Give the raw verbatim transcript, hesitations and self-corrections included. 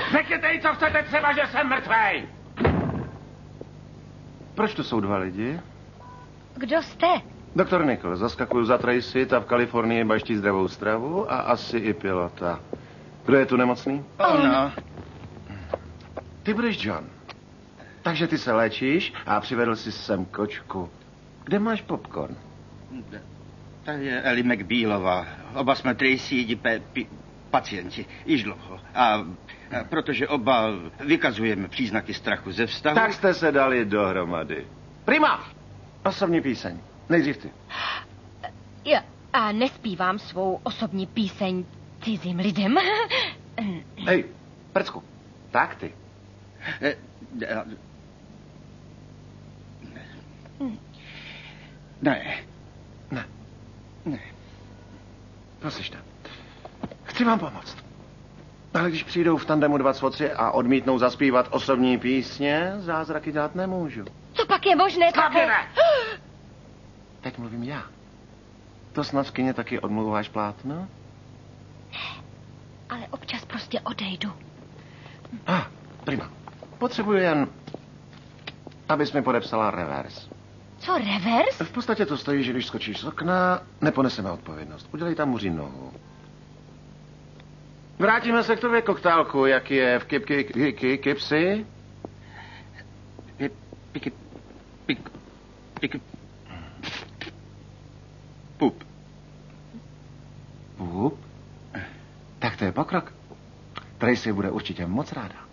Řekněte jí, co chcete, třeba, že jsem mrtvej. Proč tu jsou dva lidi? Kdo jste? Doktor Nickel, zaskakuju za Tracy, ta v Kalifornii baští zdravou stravu a asi i pilota. Kdo je tu nemocný? Ona. Ty budeš John. Takže ty se léčíš a přivedl si sem kočku. Kde máš popcorn? Tady je Ellie McBealová. Oba jsme Tracy Dipe, pi, pacienti. Již dlouho. A, a protože oba vykazujeme příznaky strachu ze vztahu... Tak jste se dali dohromady. Prima! Osobní píseň. Nejdřív ty. Já a nespívám svou osobní píseň cizím lidem. Hej, prcku. Tak ty. E, e, ne. Ne. Ne. Poslyšte. Chci vám pomoct. Ale když přijdou v tandemu dva cvotři a odmítnou zaspívat osobní písně, zázraky dělat nemůžu. Co pak je možné také? Teď mluvím já. To snad v kyně taky odmluváš plátno? Ne, ale občas prostě odejdu. Ah, prima. Potřebuji jen, abys mi podepsala revers. Co, revers? V podstatě to stojí, že když skočíš z okna, neponeseme odpovědnost. Udělej tam muří nohu. Vrátíme se k tobě koktálku, jak je v kipky, kipky, kipsy. Pik, pik, pik, pik, pup. Pup? Tak to je pokrok. Tracy bude určitě moc ráda.